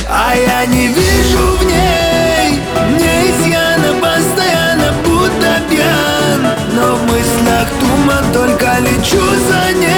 а я не вижу в ней мне изъяна, постоянно будто пьян, но в мыслях туман, только лечу за ней.